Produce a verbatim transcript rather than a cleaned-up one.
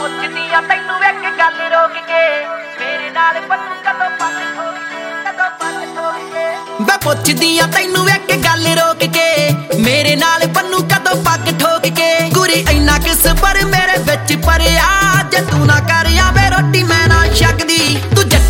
ਪੁੱਛਦੀ ਆ ਤੈਨੂੰ ਇੱਕ ਗੱਲ ਰੋਕ ਕੇ ਮੇਰੇ ਨਾਲ ਪੱਤੂ ਕਦੋਂ ਪੱਤ ਠੋਕ ਕਦੋਂ ਪੱਤ ਠੋਕ ਕੇ ਮੈਂ ਪੁੱਛਦੀ ਆ ਤੈਨੂੰ ਇੱਕ ਗੱਲ ਰੋਕ ਕੇ ਮੇਰੇ ਨਾਲ ਪੰਨੂ ਕਦੋਂ ਪੱਗ ਠੋਕ ਕੇ ਗੁਰੀ ਇੰਨਾ ਕਿਸ ਪਰ ਮੇਰੇ ਵਿੱਚ ਪਰਿਆ ਜੇ ਤੂੰ ਨਾ ਕਰ ਆਵੇ ਰੋਟੀ ਮੈਂ ਨਾ ਛਕਦੀ ਤੂੰ